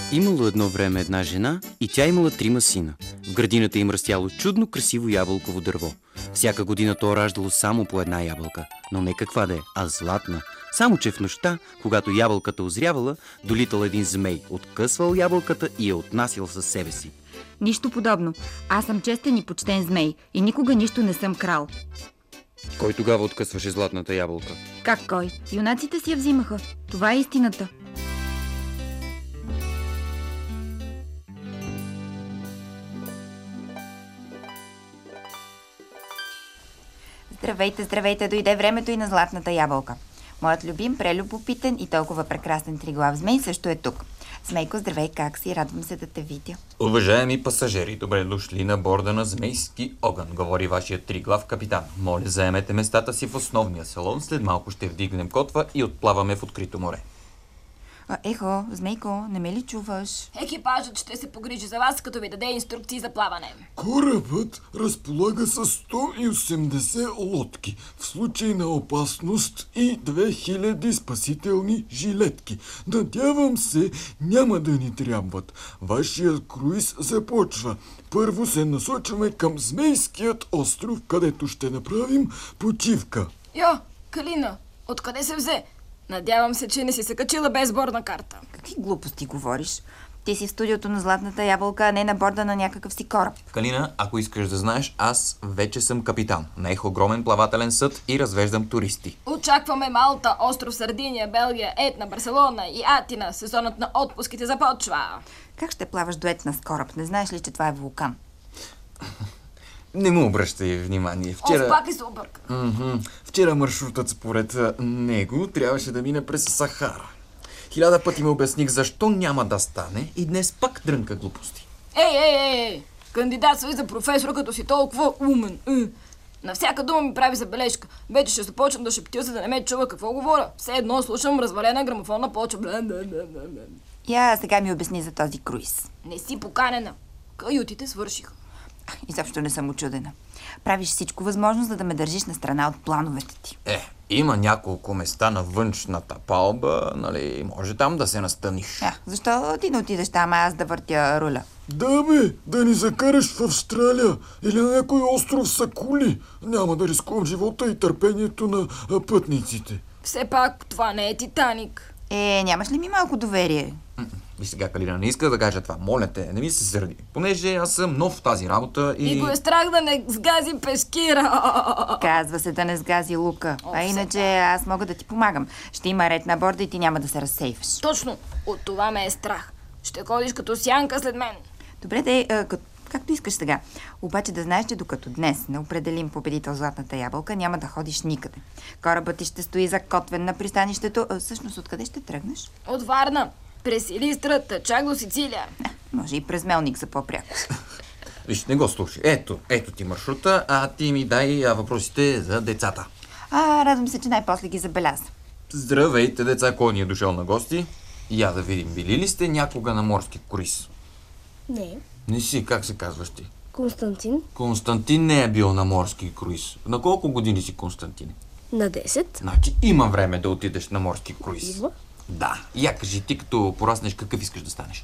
Имало едно време една жена и тя имала 3 сина. В градината им растяло чудно красиво ябълково дърво. Всяка година то раждало само по една ябълка, но не каква да е, а златна. Само че в нощта, когато ябълката озрявала, долитал един змей, откъсвал ябълката и я отнасял със себе си. Нищо подобно. Аз съм честен и почтен змей и никога нищо не съм крал. Кой тогава откъсваше златната ябълка? Как кой? Юнаците си я взимаха. Това е истината. Здравейте, здравейте, дойде времето и на златната ябълка. Моят любим, прелюбопитен и толкова прекрасен триглав змей също е тук. Змейко, здравей, как си? Радвам се да те видя. Уважаеми пасажери, добре дошли на борда на Змейски огън, говори вашия триглав капитан. Моля, заемете местата си в основния салон, след малко ще вдигнем котва и отплаваме в открито море. Ехо, Змейко, не ме ли чуваш? Екипажът ще се погрижи за вас, като ви даде инструкции за плаване. Корабът разполага с 180 лодки в случай на опасност и 2000 спасителни жилетки. Надявам се, няма да ни трябват. Вашият круиз започва. Първо се насочваме към Змейският остров, където ще направим почивка. Калина, откъде се взе? Надявам се, че не си се качила без бордна карта. Какви глупости говориш? Ти си в студиото на златната ябълка, а не на борда на някакъв си кораб. Калина, ако искаш да знаеш, аз вече съм капитан. Наех огромен плавателен съд и развеждам туристи. Очакваме Малта, остров Сардиния, Белгия, Етна, Барселона и Атина. Сезонът на отпуските започва. Как ще плаваш до Етна с кораб? Не знаеш ли, че това е вулкан? Не му обръщай внимание. Пак ли се обърка? Вчера маршрутът според него трябваше да мине през Сахара. 1000 пъти му обясних защо няма да стане и днес пак дрънка глупости. Ей! Кандидатствай за професор, като си толкова умен. На всяка дума ми прави забележка. Вече ще започна да шептя, за да не ме чува какво говоря. Все едно слушам развалена грамофонна плоча. Я сега ми обясни за този круиз. Не си поканена. Каютите свършиха. Изобщо не съм учудена. Правиш всичко възможно, за да ме държиш на страна от плановете ти. Има няколко места на външната палба, нали, може там да се настаниш. Защо ти не отидеш там, а аз да въртя руля? Да бе, да ни закараш в Австралия или на някой остров с акули. Няма да рискувам живота и търпението на пътниците. Все пак това не е Титаник. Нямаш ли ми малко доверие? И сега, Калина, не иска да кажа това. Моля те, не ми се сърди. Понеже аз съм нов в тази работа и... го е страх да не сгази пешкира. Казва се да не сгази лука. А иначе аз мога да ти помагам. Ще има ред на борда и ти няма да се разсейваш. Точно. От това ме е страх. Ще ходиш като сянка след мен. Добре, както искаш сега. Обаче да знаеш, че докато днес не определим победител златната ябълка, няма да ходиш никъде. Корабът ти ще стои закотвен на пристанището. Всъщност, откъде ще тръгнеш? От Варна. През Илистрата, чак до Сицилия. Може и през Мелник за по-пряко. Виж, не го слушай. Ето ти маршрута, а ти ми дай въпросите за децата. Радвам се, че най-после ги забеляза. Здравейте, деца, кой ни е дошъл на гости? Я да видим, били ли сте някога на морски круиз? Не. Не си, как се казваш ти? Константин. Константин не е бил на морски круиз. На колко години си, Константин? На 10. Значи има време да отидеш на морски круиз. Има? Да. Я кажи ти, като пораснеш, какъв искаш да станеш?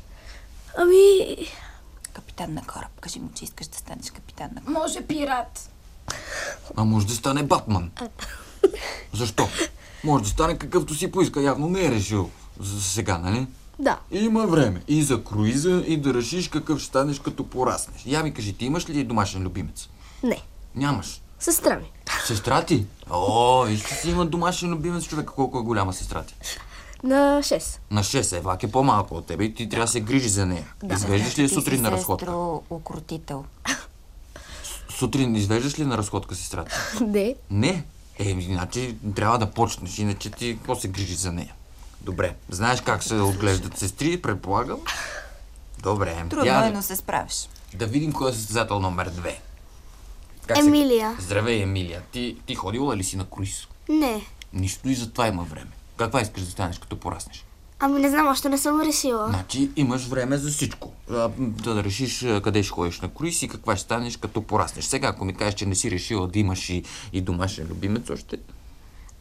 Капитан на кораб. Кажи му, че искаш да станеш капитан на кораб. Може пират. Може да стане Батман. Защо? Може да стане какъвто си поиска. Явно не е решил за сега, нали? Да. Има време И за круиза, и да решиш какъв ще станеш, като пораснеш. Я ми кажи, ти имаш ли домашен любимец? Не. Нямаш. Сестра ми. Сестра ти? Виж, че си има домашен любимец човек. Колко е голяма сестра ти? На 6. На 6 Евак е по-малко от тебе и ти трябва да се грижи за нея. Извеждаш ли я сутрин на разходка? Укротител. Сутрин извеждаш ли на разходка сестрата? Не. Не? Значи трябва да почнеш, иначе ти какво се грижи за нея? Добре, знаеш как се отглеждат сестри, предполагам? Добре. Трудно е, но се справиш. Да видим кой е състезател номер 2. Емилия. Здравей, Емилия. Ти ходила ли си на круиз? Не. Нищо и за това има време. Каква искаш да станеш, като пораснеш? Не знам, още не съм решила. Значи имаш време за всичко. Да решиш къде ще ходиш на круиз и каква ще станеш, като пораснеш. Сега, ако ми кажеш, че не си решила да имаш и домашен любимец още...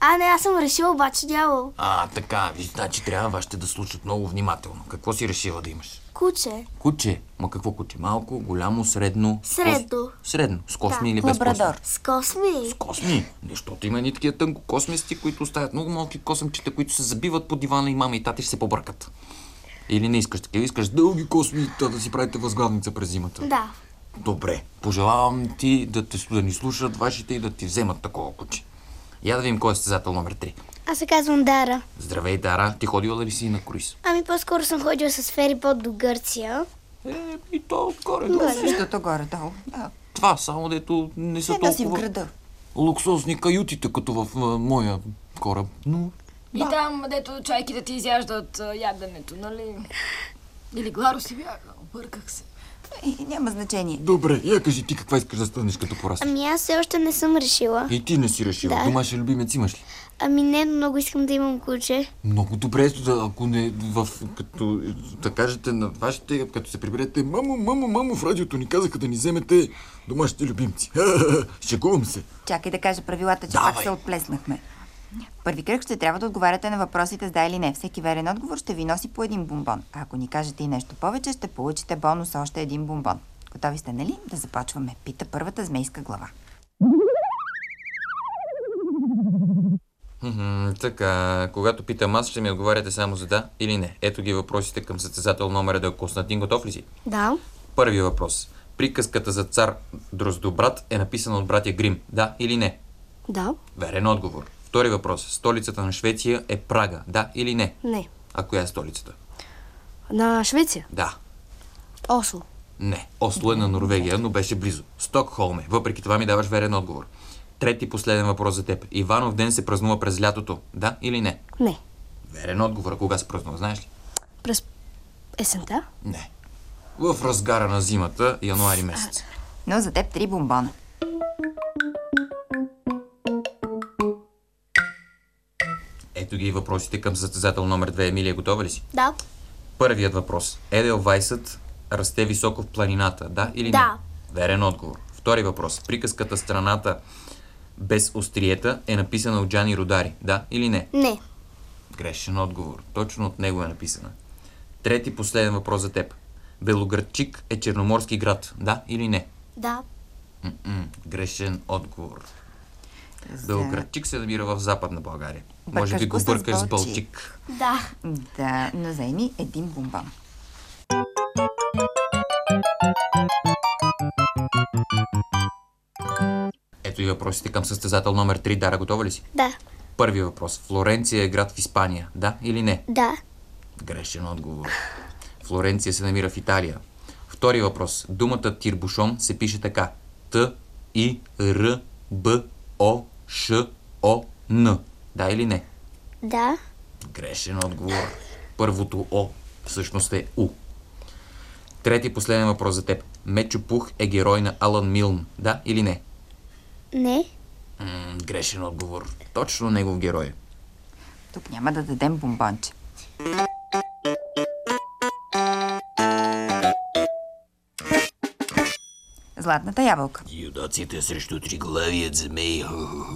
Не, аз съм решила обаче дявол. Така, значи трябва вашите да слушат много внимателно. Какво си решила да имаш? Куче. Куче? Ма какво куче? Малко, голямо, средно? Средно. Средно. С косми или без косми? Лабрадор. С косми. С косми? Защото има ни такива тънкокосмести, които оставят много малки косъмчета, които се забиват по дивана и мама и тати ще се побъркат. Или не искаш такива? Искаш дълги косми, да си правите възглавница през зимата? Да. Добре. Пожелавам ти да ни слушат вашите и да ти вземат такова куче. Я да видим кой е състезател номер 3. Аз се казвам Дара. Здравей, Дара. Ти ходила ли си на круиз? По-скоро съм ходила с ферибот до Гърция. И то горе-долу. Същото горе-долу. Да. Това, само дето не са Седна си в толкова града. луксозни каютите, като в моя кораб. Но И там, дето чайките ти изяждат яденето, нали? Или Гларо си бяга, обърках се. Няма значение. Добре, я кажи ти каква искаш да станеш като пораснеш. Аз все още не съм решила. И ти не си решила. Да. Домашен любимец имаш ли? Не, но много искам да имам куче. Много добре, ако не като да кажете на вашите, като се приберете, мамо, в радиото ни казаха да ни вземете домашните любимци. Шегувам се. Чакай да кажа правилата, че Давай. пак се отплеснахме. Първи кръг ще трябва да отговаряте на въпросите с да или не. Всеки верен отговор ще ви носи по един бомбон. А ако ни кажете и нещо повече, ще получите бонус още един бомбон. Готови сте, нали? Да започваме. Пита първата змейска глава. Така, когато питам аз, ще ми отговаряте само за да или не. Ето ги въпросите към състезател номер 1. Константин, готов ли си? Да. Първи въпрос. Приказката за цар Дроздобрат е написана от братя Грим. Да или не? Да. Верен отговор. Втори въпрос. Столицата на Швеция е Прага. Да или не? Не. А коя е столицата? На Швеция. Да. Осло. Не. Осло е на Норвегия, но беше близо. Стокхолм е. Въпреки това ми даваш верен отговор. Трети последен въпрос за теб. Иванов ден се празнува през лятото. Да или не? Не. Верен отговор. А кога се празнува, знаеш ли? През есента. Не. В разгара на зимата, януари месец. Но за теб 3 бомбона. Ето ги и въпросите към състезател номер 2. Емилия, готова ли си? Да. Първият въпрос. Еделвайсът расте високо в планината. Да или Да. не? Верен отговор. Втори въпрос. Приказката Страната без остриета е написана от Джани Родари. Да или не? Не. Грешен отговор. Точно от него е написана. Трети последен въпрос за теб. Белоградчик е черноморски град. Да или не? Да. Грешен отговор. Белоградчик се намира в Западна България. Бъркаш Може би го го с бъркаш с Балчик. Балчик. Да. Да, но вземи 1 бомбон. Ето и въпросите към състезател номер 3. Дара, готова ли си? Да. Първи въпрос. Флоренция е град в Испания. Да или не? Да. Грешен отговор. Флоренция се намира в Италия. Втори въпрос. Думата тирбушон се пише така. Т-И-Р-Б-О-Ш-О-Н. Да или не? Да. Грешен отговор. Първото О всъщност е У. Трети последен въпрос за теб. Мечо Пух е герой на Алан Милн. Да или не? Не. Грешен отговор. Точно негов герой. Тук няма да дадем бомбонче. Златната ябълка. Юдоците срещу триглавият змей.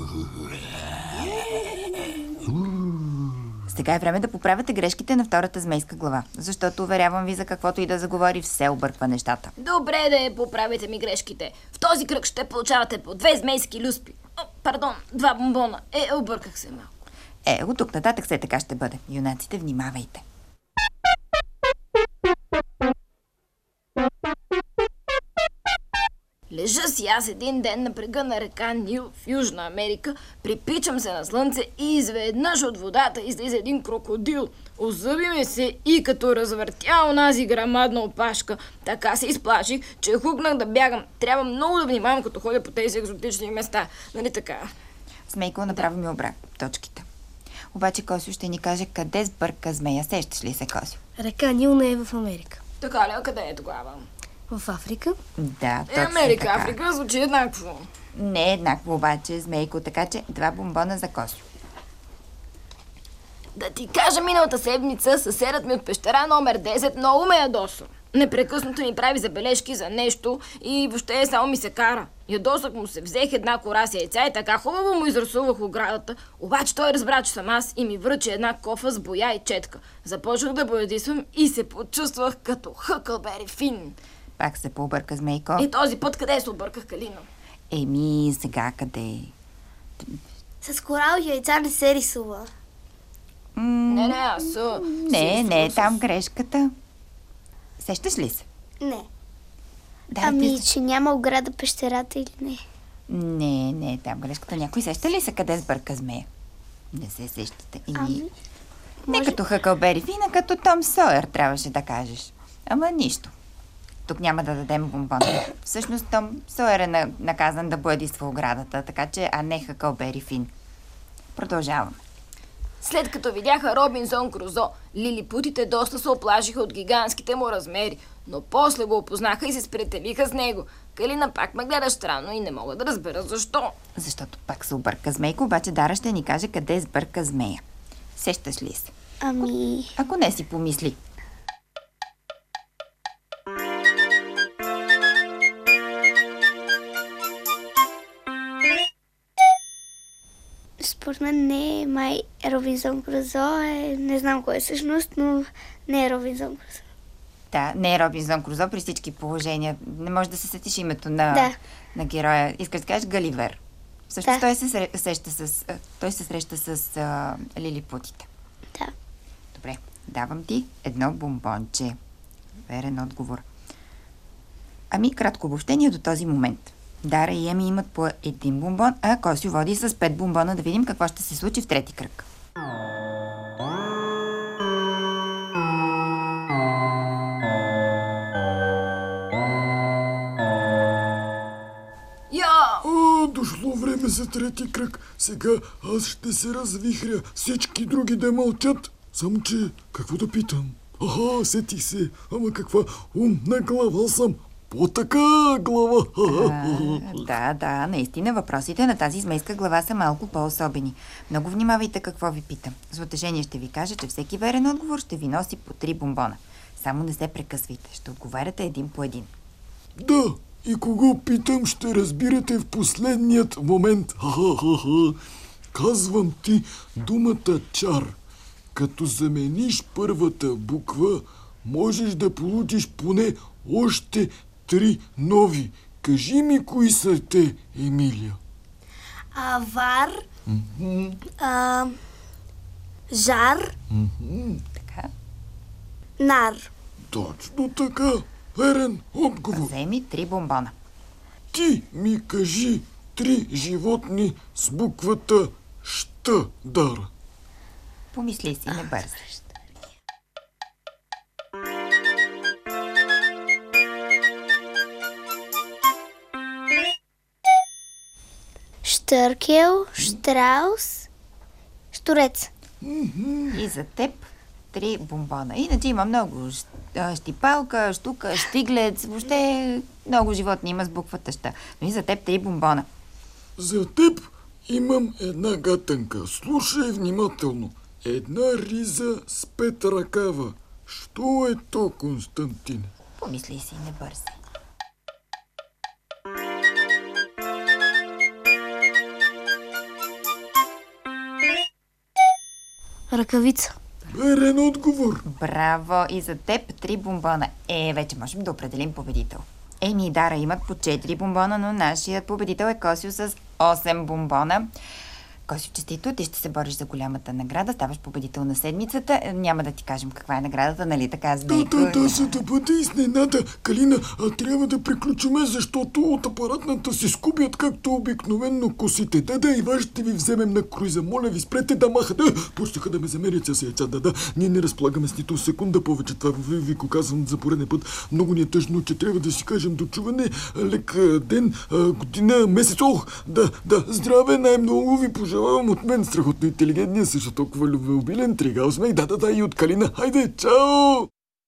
Сега е време да поправяте грешките на втората змейска глава, защото уверявам ви, за каквото и да заговори, все обърква нещата. Добре да поправите ми грешките. В този кръг ще получавате по 2 змейски люспи. Пардон, 2 бомбона. Обърках се малко. От тук нататък все така ще бъде. Юнаците, внимавайте. Лежа си аз един ден на брега на река Нил в Южна Америка, припичам се на слънце и изведнъж от водата излиза един крокодил. Озъби ме се и като развъртя онази грамадна опашка, така се изплаших, че хукнах да бягам. Трябва много да внимавам, като ходя по тези екзотични места. Нали така? Смейко, направи ми обрат точките. Обаче Косио ще ни каже къде сбърка змея. Сещаш ли се, Косио? Река Нил не е в Америка. Така ли? А къде е тогава? В Африка. Да, точно Америка, така. Африка звучи еднакво. Не е еднакво обаче, Змейко, така че 2 бомбона за Косио. Да ти кажа, миналата седмица съседът ми от пещера номер 10 много ме ядоса. Непрекъснато ми прави забележки за нещо и въобще само ми се кара. Ядосах му се, взех една кора с яйца и така хубаво му изрисувах оградата. Обаче той разбра, че съм аз и ми връчи една кофа с боя и четка. Започнах да боядисвам и се почувствах като Хъкълбери Фин. Пак се пообърка Змейко. И този път къде се обърках, Калина? Еми, сега къде? С корал и яйца не се рисува. Не, аз... Не, там грешката. Сещаш ли се? Не. Да, Ами, че няма ограда пещерата или не? Не, там грешката. Някой сеща ли се къде сбърка змея? Не се сещате. Ами, Не като Хъкълбери Фин, а като Том Сойер трябваше да кажеш. Ама нищо. Тук няма да дадем бомбон. Всъщност Том Сойер е наказан да боядисва оградата, така че, а не Хъкълбери Фин. Продължаваме. След като видяха Робинзон Крузо, лилипутите доста се оплашиха от гигантските му размери, но после го опознаха и се сприятелиха с него. Калина пак ме гледа странно и не мога да разбера защо. Защото пак се обърка Змейко, обаче Дара ще ни каже къде сбърка змея. Сещаш ли се? Ами, Ако не си помисли. според мен не е май Робинзон Крузо, не знам кой е всъщност, но не е Робинзон Крузо. Да, не е Робинзон Крузо при всички положения. Не можеш да се сетиш името на героя. Искаш да кажеш Галивер. Всъщност той се среща с лилипутите. Да. Добре, давам ти едно бомбонче. Верен отговор. Ами, кратко обобщение до този момент. Дара и Еми имат по един бомбон, а Косю води с 5 бомбона. Да видим какво ще се случи в трети кръг. Дошло време за трети кръг. Сега аз ще се развихря. Всички други да мълчат. Само че, какво да питам? Аха, сетих се. Ама каква умна глава съм. По-така глава. Да, наистина въпросите на тази змейска глава са малко по-особени. Много внимавайте какво ви питам. За утешение ще ви кажа, че всеки верен отговор ще ви носи по 3 бомбона. Само не се прекъсвайте. Ще отговаряте един по един. Да, и кого питам, ще разбирате в последният момент. Казвам ти думата чар. Като замениш първата буква, можеш да получиш поне още 3 нови. Кажи ми кои са те, Емилия. Вар, жар, Така. нар. Точно така. Верен отговор. Вземи 3 бомбона. Ти ми кажи 3 животни с буквата Щ, Дара. Помисли си, не бързай. Штъркел, штраус, штурец. И за теб 3 бомбона. Иначе има много. Щипалка, штука, щиглец. Въобще много животни има с буквата Щ. Но и за теб 3 бомбона. За теб имам една гатанка. Слушай внимателно. Една риза с 5 ръкава. Що е то, Константине? Помисли си, не бързай. Ръкавица. Верен отговор. Браво! И за теб 3 бомбона. Вече можем да определим победител. Еми и Дара имат по 4 бомбона, но нашият победител е Косю с 8 бомбона. Косю, честито, ти ще се бориш за голямата награда, ставаш победител на седмицата. Няма да ти кажем каква е наградата, нали така, Змейко? Да, за да бъде изненада. Калина, трябва да приключиме, защото от апаратната се скубят както обикновенно косите. Да, и вас ще ви вземем на круиза. Моля ви, спрете да махате. Почнаха да ме замерят с яйца. Да. Ние не разполагаме с нито секунда повече. Това ви го казвам за пореден път. Много ни е тъжно, че трябва да си кажем до чуване. Лек ден, година, месец. Да, здраве, най-много ви пожелавам от мен, страхотно интелигентния, също толкова любвеобилен, тригал Змей. Да, и от Калина. Хайде, чао!